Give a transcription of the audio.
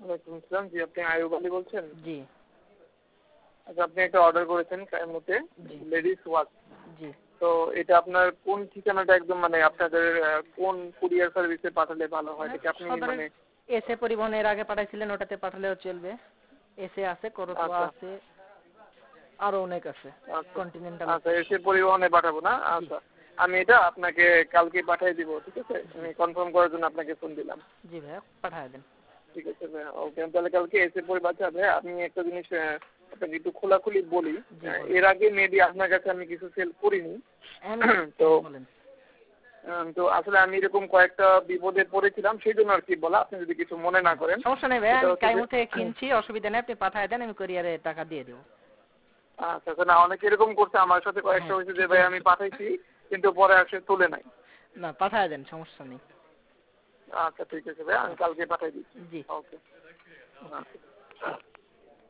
ওয়ালাইকুম আসসালাম। জি, আপনি আয়ুব আলী বলছেন? জি আচ্ছা, আপনি একটা অর্ডার করেছেন কাইমুতে, জি লেডিস ওয়াচ। জি। তো এটা আপনার কোন ঠিকানাটা একদম মানে আপনাদের কোন কুরিয়ার সার্ভিসে পাঠালে ভালো হয়? এটা কি আপনি সদরের মানে এসে পরিবহনের আগে পাঠাইছিলেন, ওটাতে পাঠালেও চলবে। এসে আছে, করতোয়া আচ্ছা আছে, আরো অনেক আছে, আচ্ছা কন্টিনেন্টাল আচ্ছা আছে। এসে পরিবহনে পাঠাবো না? জি আচ্ছা, আমি এটা আপনাকে কালকে পাঠিয়ে দিব, ঠিক আছে? জি আমি কনফার্ম করার জন্য আপনাকে ফোন দিলাম। জি ভাইয়া, পাঠায় দেন। ঠিক আছে ভাইয়া, ওকে। তাহলে কালকে এসে পরে বাচ্চা ভাইয়া, আমি একটা জিনিস আপনাকে একটু খোলাখুলি বলি। জি বলেন। এর আগে মেবি আপনার কাছে আমি কিছু সেল করিনি। তো বলেন। তো আসলে আমি এরকম কয়েকটা বিপদে পড়েছিলাম, সেই জন্য আর কি বলা, আপনি যদি কিছু মনে না করেন। সমস্যা নেই ভাইয়া, সেটা আমি হচ্ছে যে কাইমু থেকে কিনছি, অসুবিধা নেই, আপনি পাঠায় দেন, আমি কুরিয়ারে টাকা দিয়ে দেবো। আচ্ছা আচ্ছা, না অনেকে এরকম করছে, আমার সাথে কয়েকটা হ্যাঁ হয়েছে যে ঠিক ভাই আছে। আমি পাঠাইছি কিন্তু পরে আসে তুলে নাই। না, পাঠায় দেন, সমস্যা নেই। আচ্ছা ঠিক আছে ভাইয়া, আমি কালকে পাঠাই দিচ্ছি। জি। ওকে। আচ্ছা।